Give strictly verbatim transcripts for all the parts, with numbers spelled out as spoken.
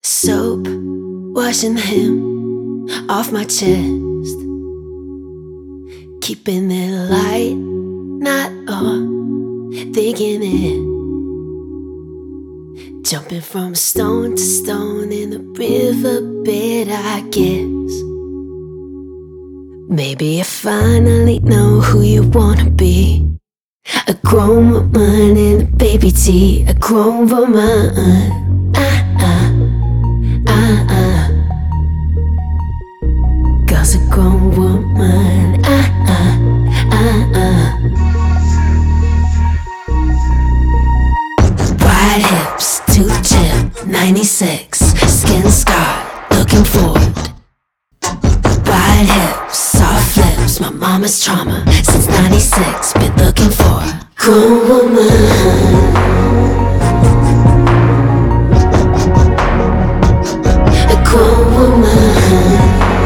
Soap, washing him off my chest, keeping it light, not on, thinking it, jumping from stone to stone in the riverbed, I guess. Maybe I finally know who you wanna be. A grown woman in a baby tea, a grown woman. Ah, ah, ah, ah. Girl's a grown woman. Ah, ah, ah, ah. Wide hips, tooth chip, ninety-six, skin scarred, looking forward. Wide hips, soft lips, my mama's trauma since ninety-six, been looking for a grown woman. A grown woman.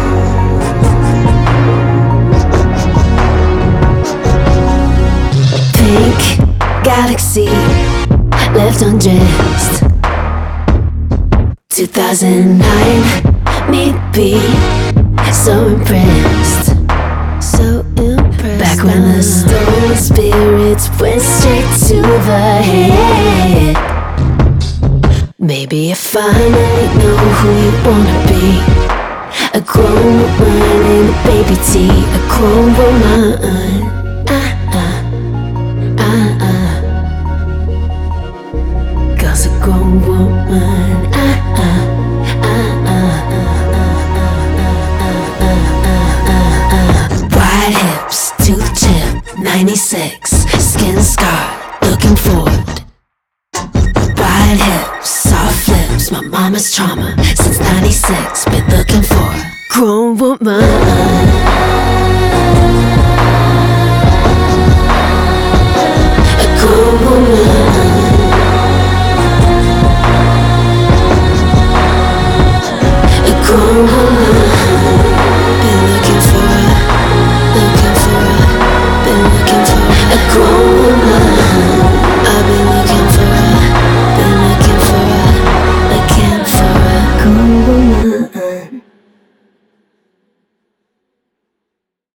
Pink galaxy, left undressed. two thousand nine, me be so impressed, so impressed. Back when the stolen spirits went straight to the head. Maybe I finally know who you wanna be. A grown woman in a baby tea, a grown woman. Ah, ah, ah, ah. Girl's a grown woman. Ah, ah, ah, ah, ah. Wide hips, tooth chip, ninety-six, skin scarred, looking forward. Wide hips, soft lips, my mama's trauma since ninety-six, been looking for a grown woman.